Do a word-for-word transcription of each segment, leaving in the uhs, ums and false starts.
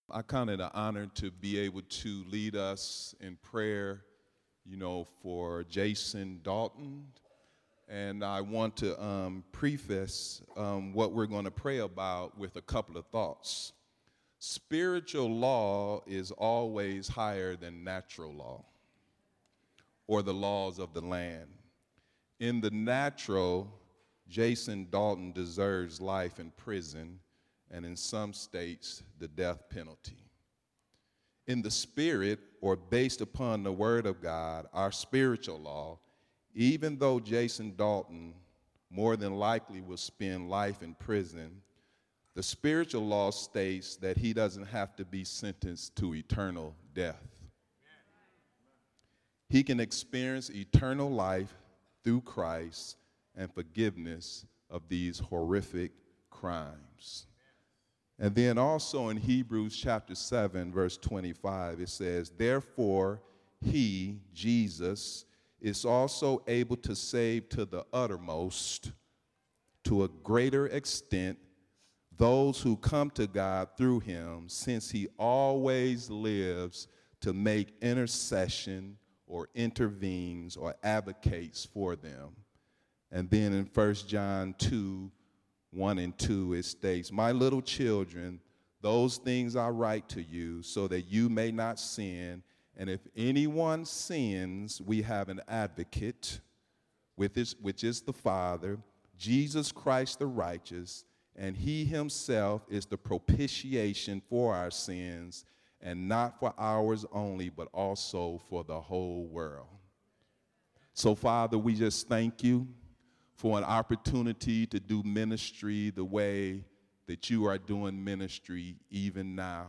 I count it an honor to be able to lead us in prayer, you know, for Jason Dalton. And I want to um, preface um, what we're going to pray about with a couple of thoughts. Spiritual law is always higher than natural law or the laws of the land. In the natural, Jason Dalton deserves life in prison, and in some states, the death penalty. In the spirit, or based upon the word of God, our spiritual law, even though Jason Dalton more than likely will spend life in prison, the spiritual law states that he doesn't have to be sentenced to eternal death. He can experience eternal life through Christ and forgiveness of these horrific crimes. And then also in Hebrews chapter seven, verse twenty-five, it says, "Therefore he, Jesus, is also able to save to the uttermost, to a greater extent, those who come to God through him, since he always lives to make intercession or intervenes or advocates for them." And then in First John two, one and two, it states, "My little children, those things I write to you so that you may not sin. And if anyone sins, we have an advocate, with his, which is the Father, Jesus Christ the righteous, and he himself is the propitiation for our sins, and not for ours only, but also for the whole world." So, Father, we just thank you for an opportunity to do ministry the way that you are doing ministry even now.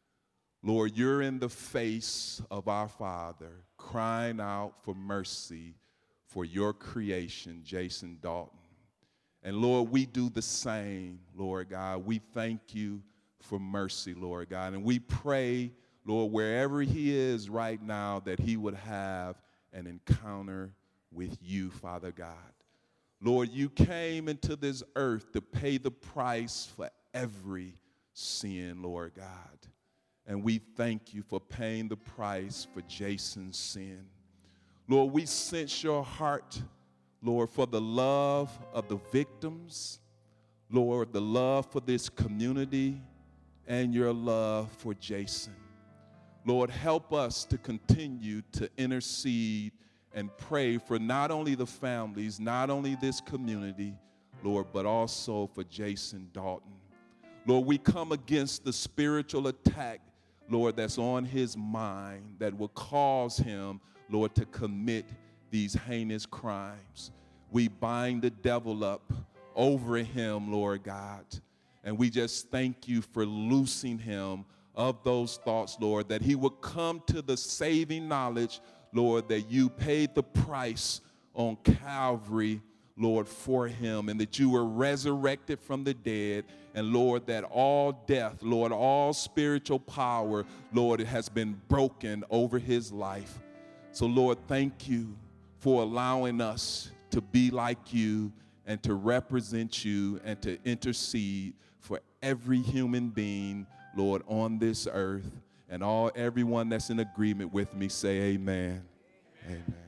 Lord, you're in the face of our Father, crying out for mercy for your creation, Jason Dalton. And Lord, we do the same, Lord God. We thank you for mercy, Lord God. And we pray, Lord, wherever he is right now, that he would have an encounter with you, Father God. Lord, you came into this earth to pay the price for every sin, Lord God. And we thank you for paying the price for Jason's sin. Lord, we sense your heart, Lord, for the love of the victims, Lord, the love for this community, and your love for Jason. Lord, help us to continue to intercede and pray for not only the families, not only this community, Lord, but also for Jason Dalton. Lord, we come against the spiritual attack, Lord, that's on his mind that will cause him, Lord, to commit these heinous crimes. We bind the devil up over him, Lord God, and we just thank you for loosing him of those thoughts, Lord, that he would come to the saving knowledge, Lord, that you paid the price on Calvary, Lord, for him, and that you were resurrected from the dead, and Lord, that all death, Lord, all spiritual power, Lord, it has been broken over his life. So, Lord, thank you for allowing us to be like you and to represent you and to intercede for every human being, Lord, on this earth. And all everyone that's in agreement with me say amen. Amen. Amen.